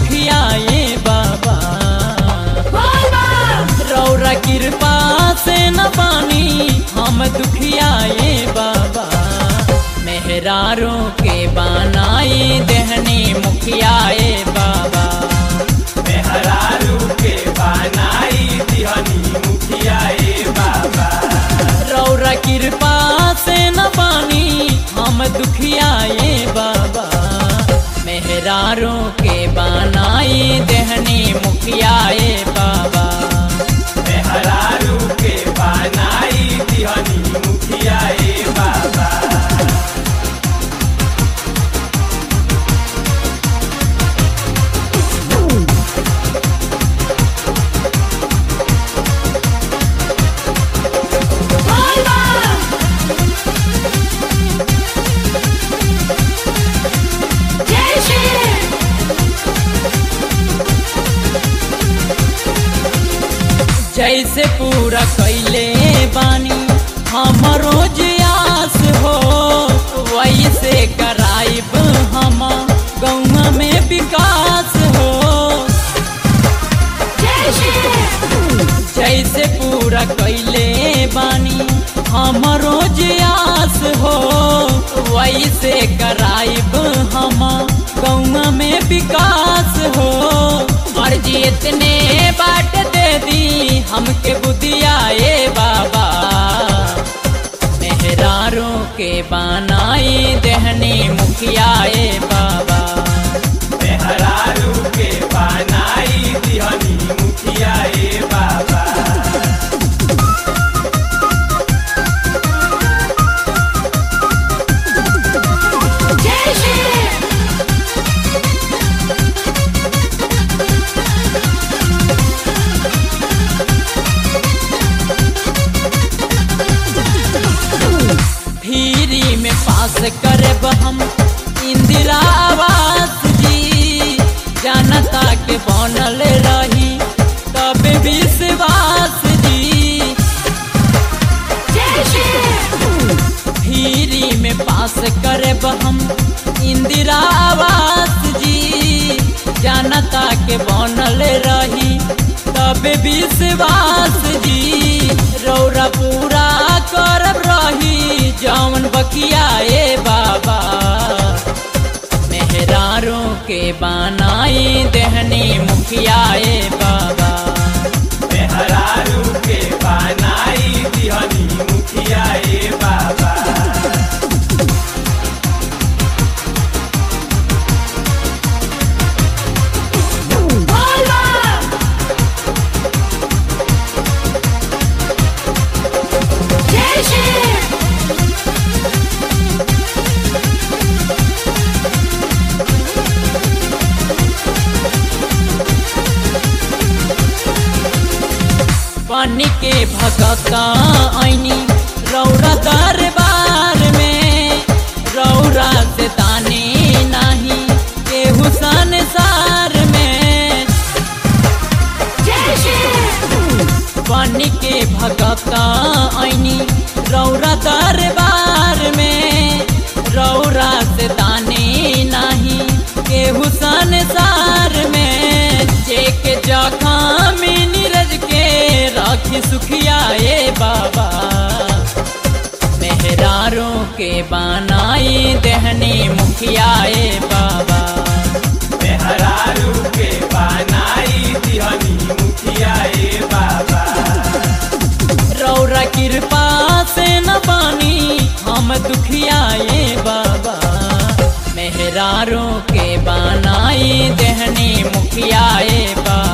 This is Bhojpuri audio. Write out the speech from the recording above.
मुखियाए बाबा। रौरा कृपा से न पानी हम दुखियाए बाबा। मेहरारों के बनाई देहनी मुखियाए बाबा। मेहरारू के बनाई दिहनी मुखियाए बाबा। रौरा कृपा से न पानी हम दुखियाए बाबा। मेहरारों के बनाई देहनी मुखियाए बाबा। मेहरारू के बनाई दिहनी मुखियाए बाबा। जैसे पूरा कैले बानी हमरो आस हो, वैसे कराइब हम गौवा में विकास हो। जैसे पूरा कैले बानी हमरो आस हो, वैसे कराइब हम गौवा में विकास हो। मर्जी इतने बाट दे दी हमके बुदियाए बाबा। मेहरारों के बनाई देहनी मुखियाए बाबा। मेहरारू के बनाई दिहनी मुखियाए बाबा। फ्री में पास करब हम इंदिरा आवास जी। जनता के बनल रही तब विश्वास जी। फ्री में पास करब हम इंदिरा आवास जी। जनता के बनल रही तब विश्वास जी। रौरा पूरा करब रही जौन बकियाए बाबा। मेहरारों के बनाई देहनी मुखियाए बाबा। मेहरारू के बनाई दिहनी मुखियाए बाबा। पानी के भगता आईनी रौरा दरबार में। रौरा से तानी नहीं केहू संसार में। पानी के भगता आईनी रौरा दरबार में। रौरा से तानी नहीं केहू संसार में। जेके जखम नीरज के राखी सुखियाए बाबा। मेहरारों के बनाई देहनी मुखियाए बाबा। मेहरारू के बनाई दिहनी मुखियाए बाबा। रौरा कृपा से न पानी हम दुखियाए बाबा। मेहरारों के बनाई देहनी मुखियाए बाबा।